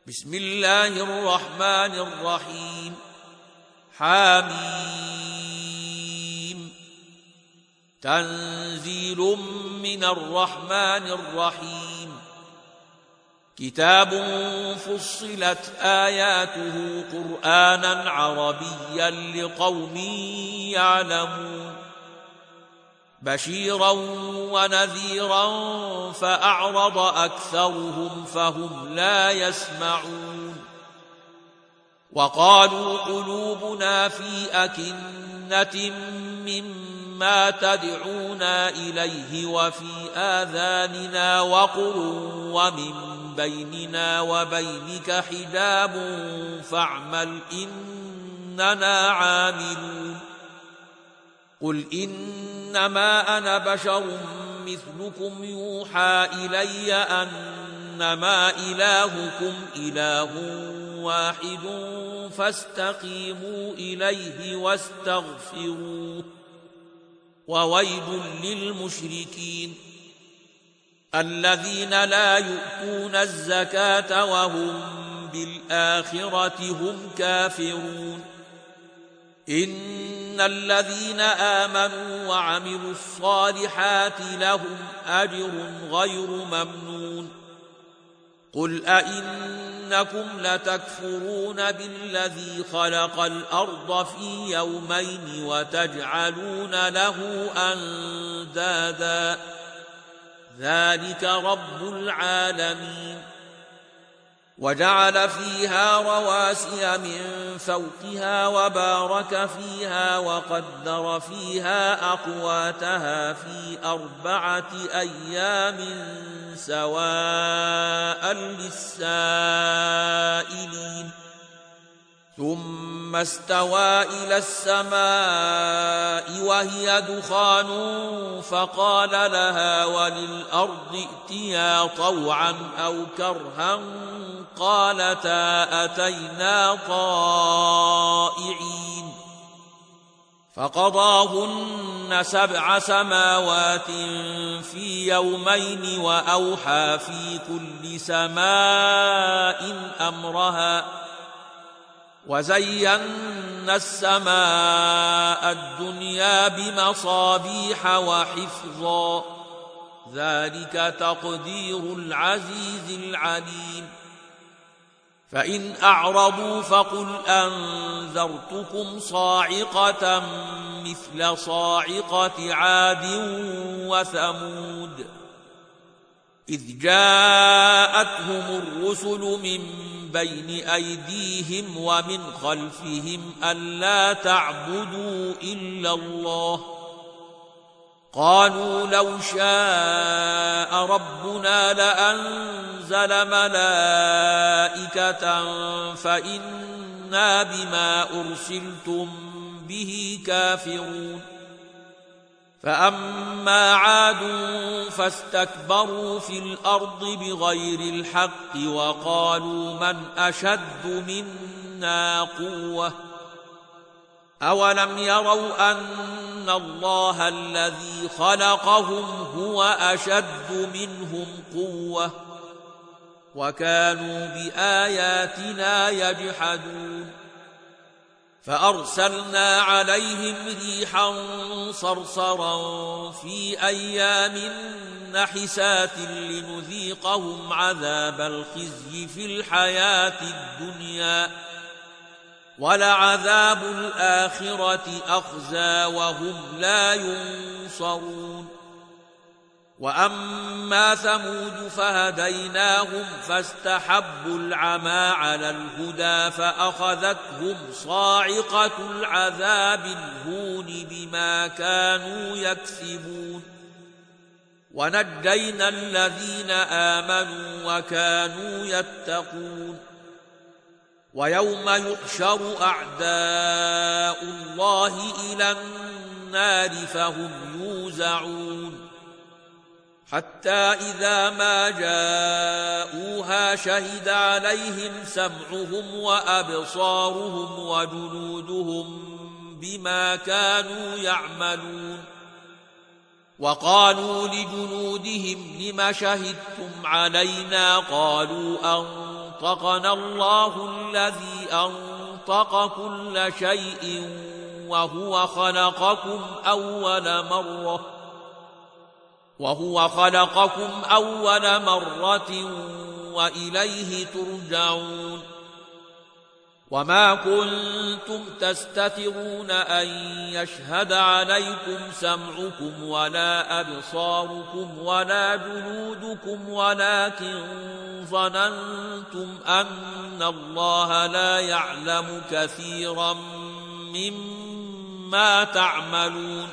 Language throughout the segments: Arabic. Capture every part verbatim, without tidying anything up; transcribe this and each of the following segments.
بسم الله الرحمن الرحيم حميم تنزيل من الرحمن الرحيم كتاب فصلت آياته قرآنا عربيا لقوم يعلمون بشيرا ونذيرا فأعرض أكثرهم فهم لا يسمعون وقالوا قلوبنا في أكنة مما تدعونا إليه وفي آذاننا وقر ومن بيننا وبينك حجاب فاعمل إننا عاملون قل إنما أنا بشر مثلكم يوحى إلي أنما إلهكم إله واحد فاستقيموا إليه واستغفروه وويل للمشركين الذين لا يؤتون الزكاة وهم بالآخرة هم كافرون إن الذين آمنوا وعملوا الصالحات لهم أجر غير ممنون قل أئنكم لتكفرون بالذي خلق الأرض في يومين وتجعلون له أندادا ذلك رب العالمين وجعل فيها رواسي من فوقها وبارك فيها وقدر فيها أقواتها في أربعة أيام سواء للسائلين ثم استوى إلى السماء وهي دخان فقال لها وللأرض ائتيا طوعا أو كرها قالتا أتينا طائعين فقضاهن سبع سماوات في يومين وأوحى في كل سماء أمرها وزينا السماء الدنيا بمصابيح وحفظا ذلك تقدير العزيز العليم فإن أعرضوا فقل أنذرتكم صاعقة مثل صاعقة عاد وثمود إذ جاءتهم الرسل من بين أيديهم ومن خلفهم ألا تعبدوا إلا الله قالوا لو شاء ربنا لأنزل ملائكة فإنا بما أرسلتم به كافرون فأما عاد فاستكبروا في الأرض بغير الحق وقالوا من أشد منا قوة أولم يروا أن الله الذي خلقهم هو أشد منهم قوة وكانوا بآياتنا يجحدون فأرسلنا عليهم ريحا صرصرا في أيام نحسات لنذيقهم عذاب الخزي في الحياة الدنيا ولعذاب الآخرة أخزى وهم لا ينصرون وأما ثمود فهديناهم فاستحبوا العمى على الهدى فأخذتهم صاعقة العذاب الهون بما كانوا يكسبون ونجينا الذين آمنوا وكانوا يتقون ويوم يحشر أعداء الله إلى النار فهم يوزعون حتى إذا ما جاءوها شهد عليهم سمعهم وأبصارهم وجلودهم بما كانوا يعملون وقالوا لجلودهم لم شهدتم علينا قالوا أنطقنا الله الذي أنطق كل شيء وهو خلقكم أول مرة وهو خلقكم أول مرة وإليه ترجعون وما كنتم تستترون أن يشهد عليكم سمعكم ولا أبصاركم ولا جلودكم ولكن ظننتم أن الله لا يعلم كثيرا مما تعملون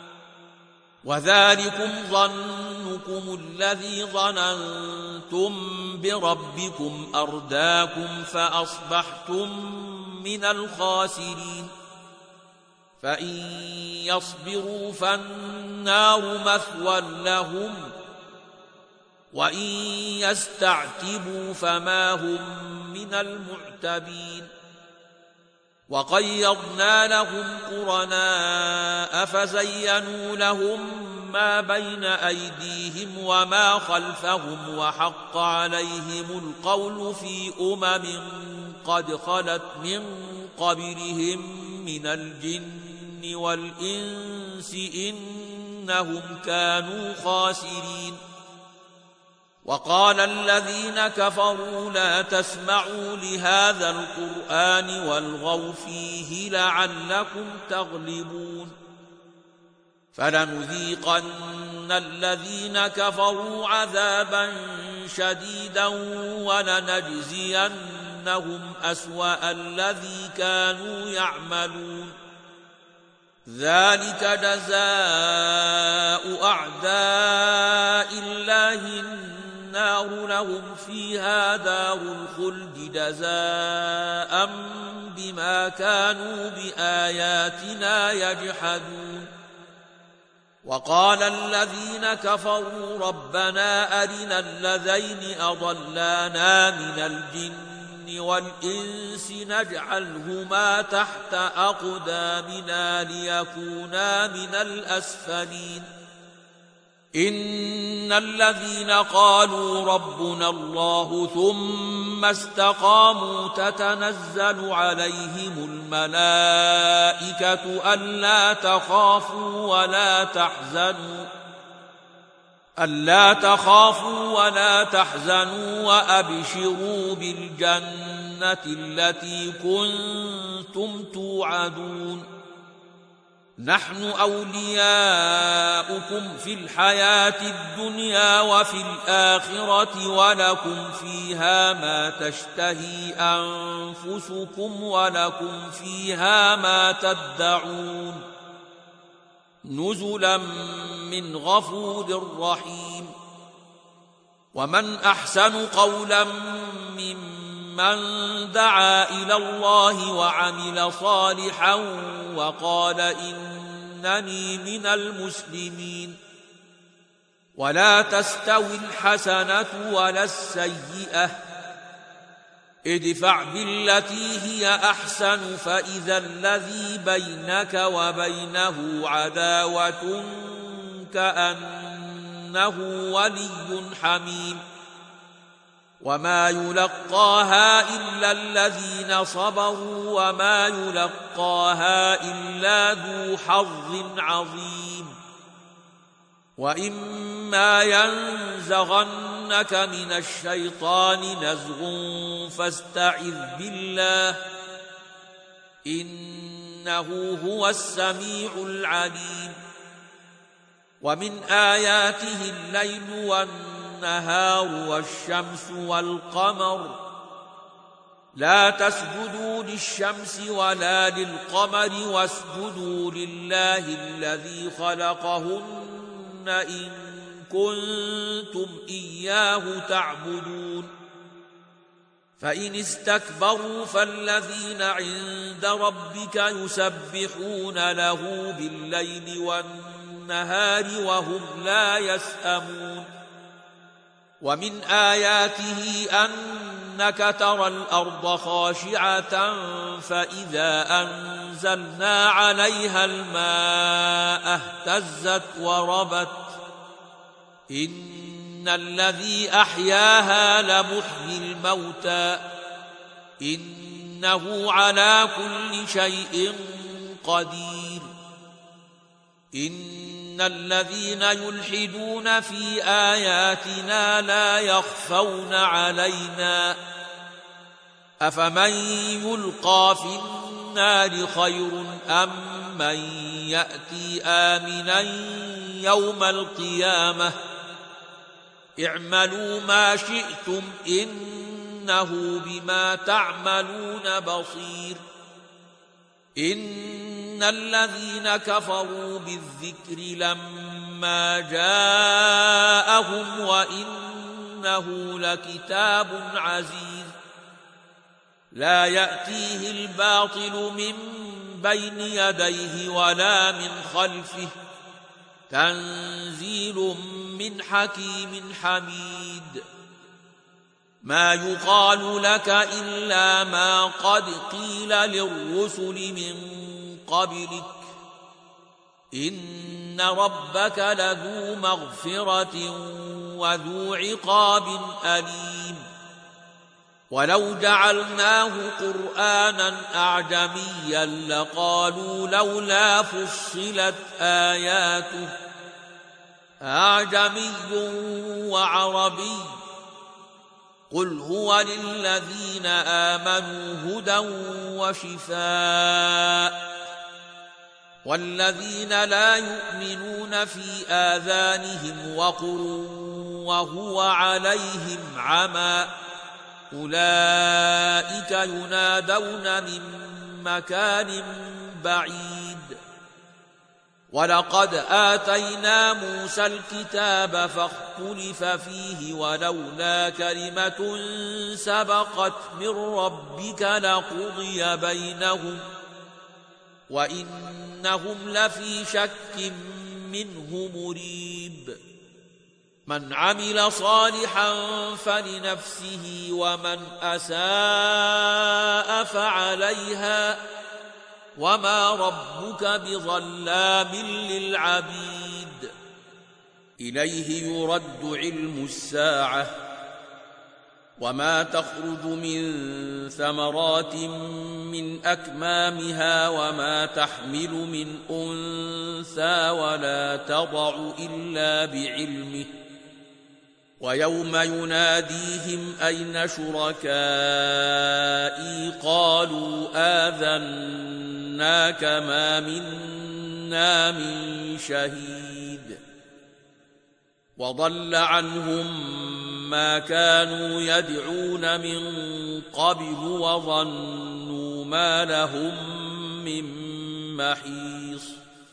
وذلكم ظنكم الذي ظننتم بربكم أرداكم فأصبحتم من الخاسرين فإن يصبروا فالنار مثوى لهم وإن يستعتبوا فما هم من المعتبين وقيضنا لهم قرناء فزينوا لهم ما بين أيديهم وما خلفهم وحق عليهم القول في أمم قد خلت من قبلهم من الجن والإنس إنهم كانوا خاسرين وقال الذين كفروا لا تسمعوا لهذا القرآن والغوا فيه لعلكم تغلبون فلنذيقن الذين كفروا عذابا شديدا ولنجزينهم أسوأ الذي كانوا يعملون ذلك جزاء أعداء الله النار لهم فيها دار الخلد جزاء بما كانوا بآياتنا يجحدون وقال الذين كفروا ربنا أرنا الذين أضلانا من الجن والإنس نجعلهما تحت أقدامنا ليكونا من الأسفلين إن الذين قالوا ربنا الله ثم استقاموا تتنزل عليهم الملائكة ألا تخافوا ولا تحزنوا ألا تخافوا ولا تحزنوا وأبشروا بالجنة التي كنتم توعدون نحن أولياؤكم في الحياة الدنيا وفي الآخرة ولكم فيها ما تشتهي أنفسكم ولكم فيها ما تدعون نزلا من غفور رحيم ومن أحسن قولا ممن من دعا إلى الله وعمل صالحا وقال إنني من المسلمين ولا تستوي الحسنة ولا السيئة ادفع بالتي هي أحسن فإذا الذي بينك وبينه عداوة كأنه ولي حميم وما يلقاها إلا الذين صبروا وما يلقاها إلا ذو حظ عظيم وإما ينزغنك من الشيطان نزغ فاستعذ بالله إنه هو السميع العليم ومن آياته الليل والنهار النهار والشمس والقمر لا تسجدوا للشمس ولا للقمر واسجدوا لله الذي خلقهن إن كنتم إياه تعبدون فإن استكبروا فالذين عند ربك يسبحون له بالليل والنهار وهم لا يسأمون ومن آياته أنك ترى الأرض خاشعة فإذا أنزلنا عليها الماء اهتزت وربت إن إن الذي أحياها لمحيي الموتى إنه على كل شيء قدير إن الذين يلحدون في آياتنا لا يخفون علينا أفمن يلقى في النار خير أم من يأتي آمنا يوم القيامة اعملوا ما شئتم إنه بما تعملون بصير إن الذين كفروا بالذكر لما جاءهم وإنه لكتاب عزيز لا يأتيه الباطل من بين يديه ولا من خلفه تنزيل من حكيم حميد ما يقال لك إلا ما قد قيل للرسل من قبلك إن ربك لذو مغفرة وذو عقاب أليم ولو جعلناه قرآنا أعجميا لقالوا لولا فصلت آياته أعجمي وعربي قل هو للذين آمنوا هدى وشفاء والذين لا يؤمنون في آذانهم وقر وهو عليهم عمى أولئك ينادون من مكان بعيد ولقد آتينا موسى الكتاب فاختلف فيه ولولا كلمة سبقت من ربك لقضي بينهم وإنهم لفي شك منه مريب من عمل صالحا فلنفسه ومن أساء فعليها وما ربك بظلام للعبيد إليه يرد علم الساعة وما تخرج من ثمرات من أكمامها وما تحمل من أنثى ولا تضع إلا بعلمه ويوم يناديهم أين شركائي قالوا آذناك ما منا من شهيد وضل عنهم ما كانوا يدعون من قبل وظنوا ما لهم من محيص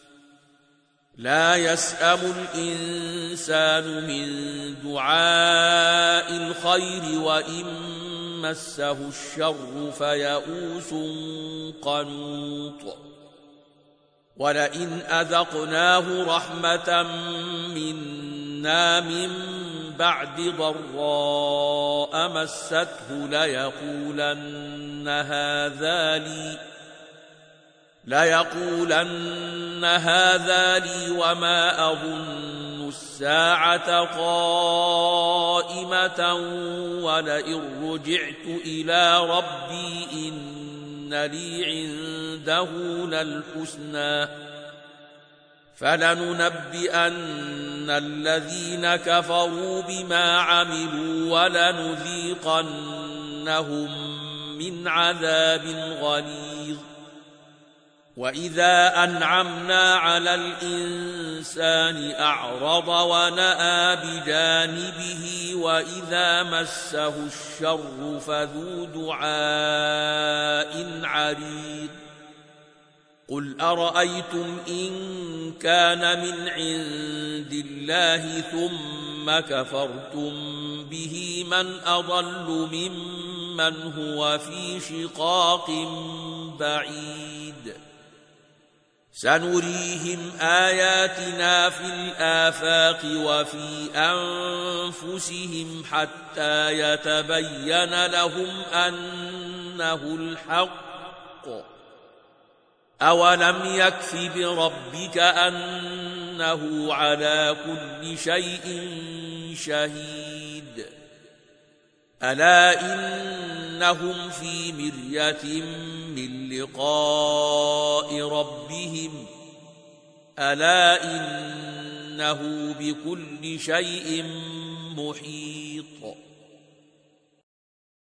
لا يسأم الإنسان من دعاء الخير وإن مسه الشر فيئوس قنوط ولئن أذقناه رحمة منا من بعد ضراء مسته ليقولن هذا لي ليقولن هذا لي وما أظن الساعة قائمة ولئن رجعت إلى ربي إن لي عنده للحسنى فلننبئن الذين كفروا بما عملوا ولنذيقنهم من عذاب غليظ وإذا أنعمنا على الإنسان أعرض ونأى بجانبه وإذا مسه الشر فذو دعاء عريض قل أرأيتم إن كان من عند الله ثم كفرتم به من أضل ممن هو في شقاق بعيد سنريهم آياتنا في الآفاق وفي أنفسهم حتى يتبين لهم أنه الحق أولم يكف بربك أنه على كل شيء شهيد ألا إنهم في مرية من لقاء ربهم ألا إنه بكل شيء محيط